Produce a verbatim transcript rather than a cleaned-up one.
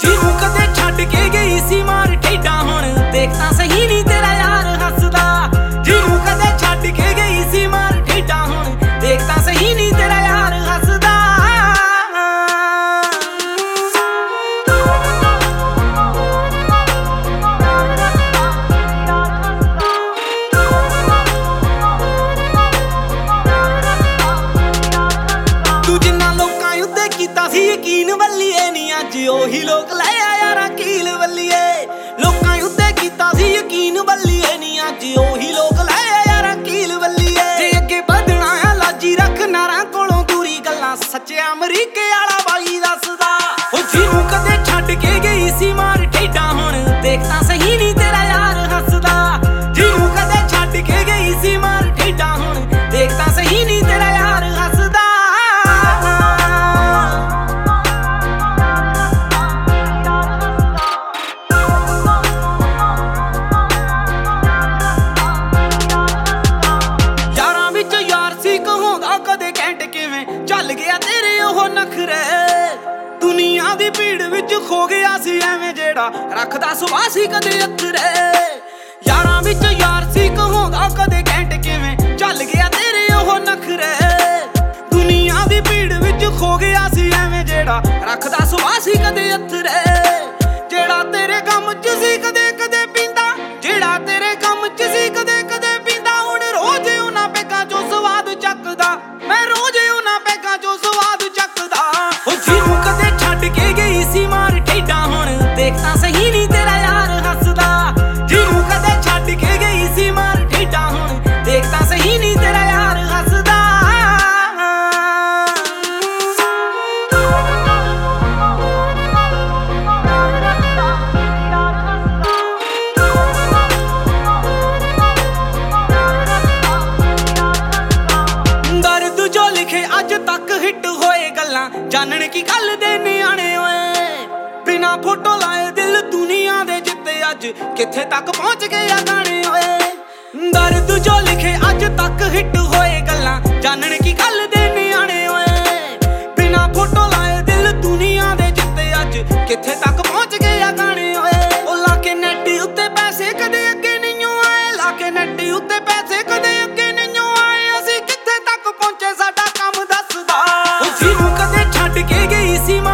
ਜਿਹਨੂੰ ਕਦੇ ਛੱਡ ਕੇ ਗਈ ਸੀ ਮਾਰ ਠੇਡਾ ਹੁਣ ਦੇਖ ਤਾਂ ਸਹੀ ਨੀ ਤੇਰਾ ਯਾਰ ਹੱਸਦਾ। ਜਿਹਨੂੰ ਕਦੇ ਛੱਡ ਕੇ ਗਈ ਸੀ ਮਾਰ ਠੇਡਾ ਹੁਣ ਦੇਖ ਤਾਂ ਸਹੀ ਨੀ ਤੇਰਾ ਯਾਰ ਹੱਸਦਾ। ਤੂੰ ਜਿੰਨਾ ਲੋਕਾਂ ਉੱਤੇ ਕੀਤਾ ਸੀ ਯਕੀਨ ਵੱਲੀਏ ਨੀ ਅੱਜ ਉਹੀ ਲੋਕ ਲੈ ਆ ਯਾਰਾਂ ਕੀਲ ਵੱਲੀਏ। ਲੋਕਾਂ ਉੱਤੇ ਕੀਤਾ ਸੀ ਯਕੀਨ ਵੱਲੀਏ ਨੀ ਅੱਜ ਉਹੀ ਲੋਕ ਲੈ ਆ ਯਾਰਾਂ ਕੀਲ ਵੱਲੀਏ। ਜੇ ਅੱਗੇ ਵਧਣਾ ਆ ਲਾਜੀ ਰੱਖ ਨਾਰਾਂ ਕੋਲੋਂ ਦੂਰੀ ਗੱਲਾਂ ਸੱਚਿਆ ਅਮਰੀਕੇ ਵਾਲਾ ਬਾਈ ਦੱਸਦਾ। ਉਹ ਜਿਹਨੂੰ ਕਦੇ ਛੱਡ ਕੇ ਗਈ ਸੀ ਮਾਰ ਠੇਡਾ ਹੁਣ ਦੇਖ ਤਾਂ ਸਹੀ ਨੀ ਤੇਰਾ ਯਾਰ ਹੱਸਦਾ। ਜਿਹਨੂੰ ਕਦੇ ਛੱਡ ਕੇ ਗਈ ਸੀ ਮਾਰ ਠੇਡਾ ਹੁਣ ਦੇਖ ਤਾਂ ਸਹੀ ਨੀ ਤੇਰਾ ਯਾਰ ਹੱਸਦਾ। ਕਦੇ ਘੈਂਟ ਕਿਵੇਂ ਚੱਲ ਗਿਆ ਤੇਰੇ ਉਹ ਨਖਰੇ। ਦੁਨੀਆ ਦੀ ਭੀੜ ਵਿੱਚ ਖੋ ਗਿਆ ਸੀ ਐਵੇਂ ਜਿਹੜਾ ਰੱਖਦਾ ਸੁਭਾਅ ਸੀ ਕਦੇ ਅੱਖਰੇ। ਯਾਰਾਂ ਵਿੱਚ ਯਾਰ ਸੀ ਕਹਾਉਂਦਾ ਕਦੇ ਘੈਂਟ ਕਿਵੇਂ ਚੱਲ ਗਿਆ ਤੇਰੇ ਉਹ ਨਖਰੇ। ਦੁਨੀਆ ਦੀ ਭੀੜ ਵਿੱਚ ਖੋ ਗਿਆ ਸੀ ਐਵੇਂ ਜਿਹੜਾ ਰੱਖਦਾ ਸੁਭਾਅ ਸੀ ਕਦੇ ਅੱਖਰੇ। ਜਿਹੜਾ ਤੇਰੇ ਗਮ ਚ ਸੀ ਕਦੇ ਕਦੇ ਪੀਂਦਾ, ਜਿਹੜਾ ਤੇਰੇ ਗਮ ਚ ਸੀ ਕਦੇ ਕਦੇ ਪੀਂਦਾ, ਹੁਣ ਰੋਜ਼ ਉਹਨਾਂ ਪੈਗਾਂ ਚੋਂ ਸਵਾਦ ਚੱਕਦਾ। ਮੈਂ ਰੋਜ਼ ਉਹਨਾਂ ਪੈਗਾਂ ਚੋਂ ਸਵਾਦ ਚੱਕਦਾ। ਉਹ ਜਿਹਨੂੰ ਕਦੇ ਛੱਡ ਕੇ ਗਈ ਸੀ ਮਾਰ ਠੇਡਾ ਹੁਣ ਦੇਖ ਤਾਂ ਸਹੀ ਨੀ ਤੇਰਾ ਯਾਰ ਹੱਸਦਾ। ਜਿਹਨੂੰ ਕਦੇ ਛੱਡ ਕੇ ਗਈ ਸੀ ਮਾਰ ਠੇਡਾ ਹੁਣ ਦੇਖ ਤਾਂ ਸਹੀ ਨੀ ਤੇਰਾ ਯਾਰ ਹੱਸਦਾ। ਦਰਦ ਜੋ ਲਿਖੇ ਅੱਜ ਤੱਕ ਹਿੱਟ ਹੋਏ ਗੱਲਾਂ ਜਾਣਨ ਕੀ ਗੱਲ ਦੇ ਨਿਆਣੇ ਓਏ। ਬਿਨਾ ਫੋਟੋ ਲਾਏ ਦਿਲ ਦੁਨੀਆ ਦੇ ਜਿੱਤੇ ਅੱਜ ਕਿੱਥੇ ਤੱਕ ਪਹੁੰਚ ਗਏ ਆ ਗਾਣੇ ਓਏ। ਦਰਦ ਜੋ ਲਿਖੇ ਅੱਜ ਤੱਕ ਹਿੱਟ ਹੋਏ ਗੱਲਾਂ ਜਾਣਨ ਕੀ ਗੱਲ ਦੇ ਨਿਆਣੇ ਓਏ। ਬਿਨਾ ਫੋਟੋ ਲਾਏ ਦਿਲ ਦੁਨੀਆ ਦੇ ਜਿੱਤੇ ਅੱਜ ਕਿੱਥੇ ਤੱਕ ਪਹੁੰਚ ਗਏ ਆ ਗਾਣੇ ਓਏ। ਉਹ ਲਾ ਕੇ ਨੈਟ ਉੱਤੇ ਪੈਸੇ ਕਦੇ ਅੱਗੇ ਨਹੀਂ ਆਏ, ਲਾ ਕੇ ਨੈਟ ਉੱਤੇ ਪੈਸੇ ਕਦੇ ਅੱਗੇ ਨਹੀਂ ਆਏ। ਅਸੀਂ ਕਿੱਥੇ ਤੱਕ ਪਹੁੰਚੇ ਸਾਡਾ ਕੰਮ ਦੱਸਦਾ। ਉਹ ਜਿਹਨੂੰ ਕਦੇ ਛੱਡ ਕੇ ਗਈ ਸੀ